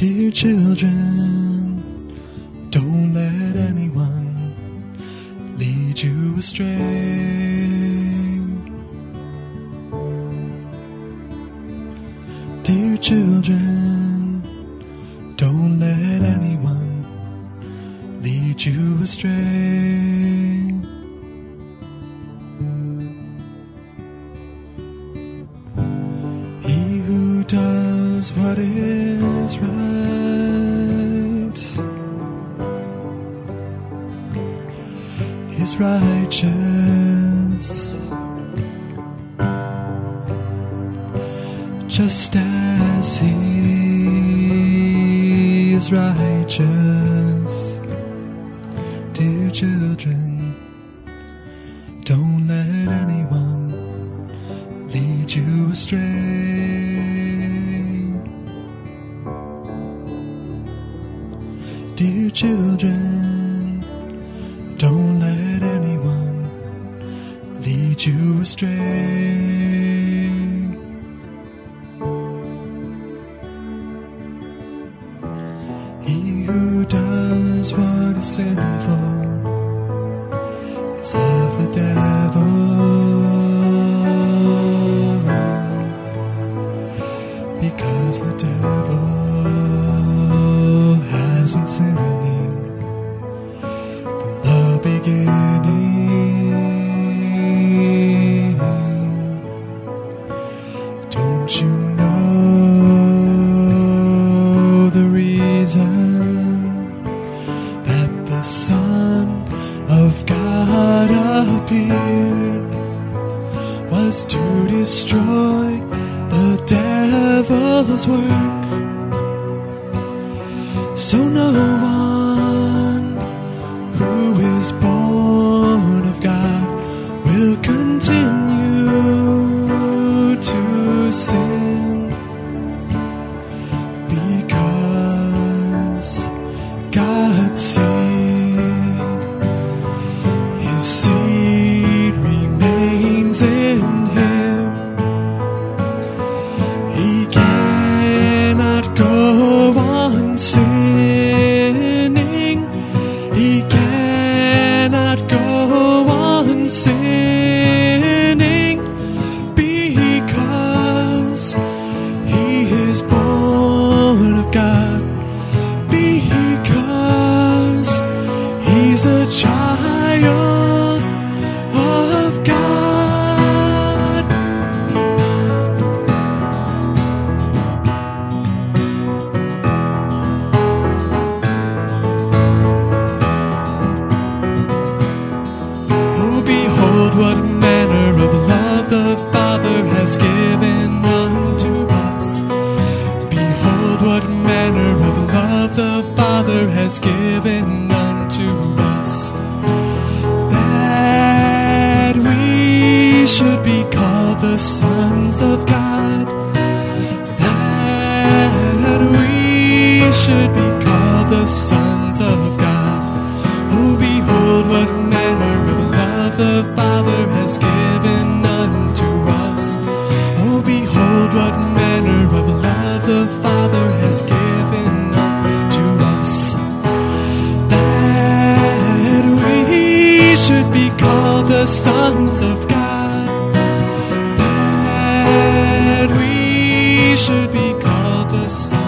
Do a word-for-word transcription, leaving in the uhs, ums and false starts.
Dear children, don't let anyone lead you astray. Dear children, don't let anyone lead you astray. He who does what is right is righteous, just as he is righteous. Dear children, don't let anyone lead you astray. Dear children, don't let anyone lead you astray. He who does what is sinful is of the devil, because the devil has been sinning from the beginning. Don't you know the reason that the Son of God appeared was to destroy the devil's work? So no one who is born of God will continue to sin, because God's seed, his seed remains in him. He cannot go on sinning. He cannot go on sinning, because he is born of God, because he's a child of God. Oh, behold what manner of love the Father has given unto us. Behold what manner of love the Father has given unto us, that we should be called the sons of God, that we should be called the sons of God. Oh, behold what manner of love the Father has given unto us. Oh, behold what manner of love the Father has given unto us, that we should be called the sons of God, that we should be called the sons